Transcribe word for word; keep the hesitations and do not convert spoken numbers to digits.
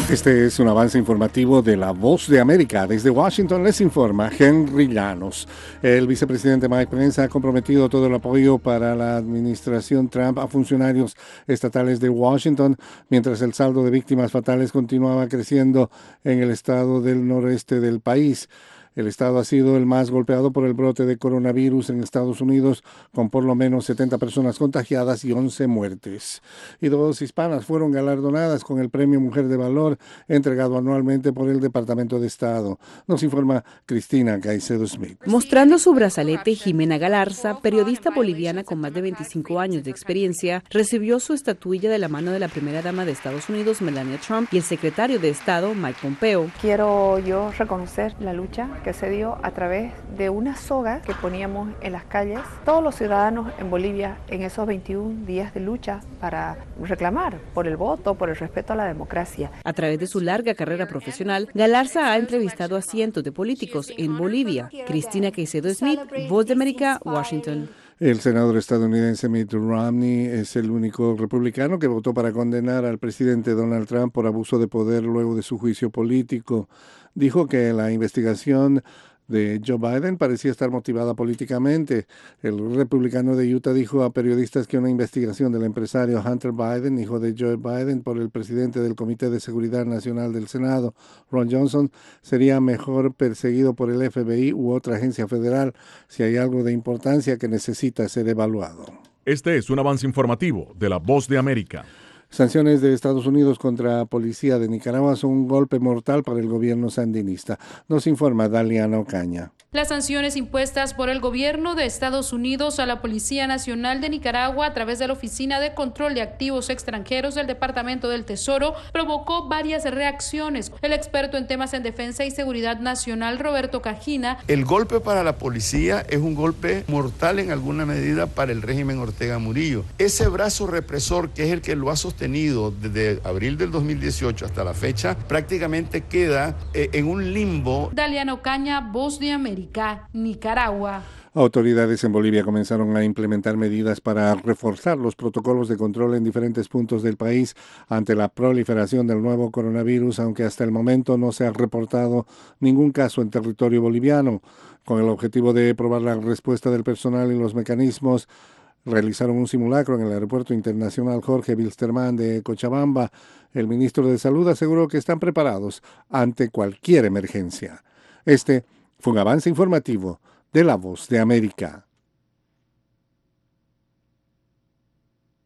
Este es un avance informativo de La Voz de América. Desde Washington les informa Henry Llanos. El vicepresidente Mike Pence ha comprometido todo el apoyo para la administración Trump a funcionarios estatales de Washington, mientras el saldo de víctimas fatales continuaba creciendo en el estado del noreste del país. El estado ha sido el más golpeado por el brote de coronavirus en Estados Unidos, con por lo menos setenta personas contagiadas y once muertes. Y dos hispanas fueron galardonadas con el Premio Mujer de Valor, entregado anualmente por el Departamento de Estado. Nos informa Cristina Caicedo Smith. Mostrando su brazalete, Jimena Galarza, periodista boliviana con más de veinticinco años de experiencia, recibió su estatuilla de la mano de la primera dama de Estados Unidos, Melania Trump, y el secretario de Estado, Mike Pompeo. Quiero yo reconocer la lucha que se dio a través de una soga que poníamos en las calles todos los ciudadanos en Bolivia en esos veintiún días de lucha para reclamar por el voto, por el respeto a la democracia. A través de su larga carrera profesional, Galarza ha entrevistado a cientos de políticos en Bolivia. Cristina Caicedo Smith, Voz de América, Washington. El senador estadounidense Mitt Romney es el único republicano que votó para condenar al presidente Donald Trump por abuso de poder luego de su juicio político. Dijo que la investigación de Joe Biden parecía estar motivada políticamente. El republicano de Utah dijo a periodistas que una investigación del empresario Hunter Biden, hijo de Joe Biden, por el presidente del Comité de Seguridad Nacional del Senado, Ron Johnson, sería mejor perseguido por el F B I u otra agencia federal si hay algo de importancia que necesita ser evaluado. Este es un avance informativo de La Voz de América. Sanciones de Estados Unidos contra la policía de Nicaragua son un golpe mortal para el gobierno sandinista. Nos informa Daliana Ocaña. Las sanciones impuestas por el gobierno de Estados Unidos a la Policía Nacional de Nicaragua a través de la Oficina de Control de Activos Extranjeros del Departamento del Tesoro provocó varias reacciones. El experto en temas en defensa y seguridad nacional, Roberto Cajina. El golpe para la policía es un golpe mortal en alguna medida para el régimen Ortega Murillo. Ese brazo represor, que es el que lo ha sostenido desde abril del dos mil dieciocho hasta la fecha, prácticamente queda eh, en un limbo. Daliana Ocaña, Voz de América, Nicaragua. Autoridades en Bolivia comenzaron a implementar medidas para reforzar los protocolos de control en diferentes puntos del país ante la proliferación del nuevo coronavirus, aunque hasta el momento no se ha reportado ningún caso en territorio boliviano. Con el objetivo de probar la respuesta del personal y los mecanismos, realizaron un simulacro en el Aeropuerto Internacional Jorge Wilstermann de Cochabamba. El ministro de Salud aseguró que están preparados ante cualquier emergencia. Este fue un avance informativo de La Voz de América.